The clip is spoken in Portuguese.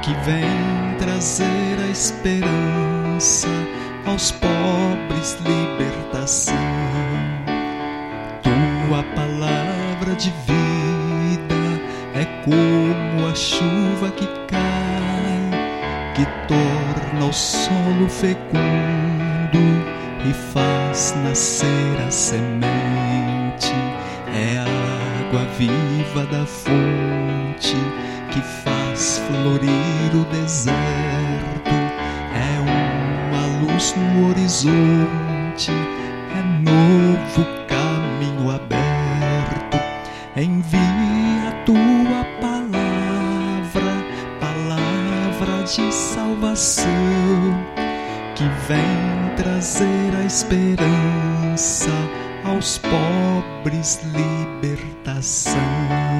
que vem trazer a esperança aos pobres, libertação. Tua palavra de vida é como a chuva que cai, que torna o solo fecundo e faz nascer a semente. É a água viva da fonte que faz florir o deserto. É uma luz no horizonte, é novo caminho aberto. Envia a tua palavra, palavra de salvação, que vem trazer a esperança aos pobres, libertação.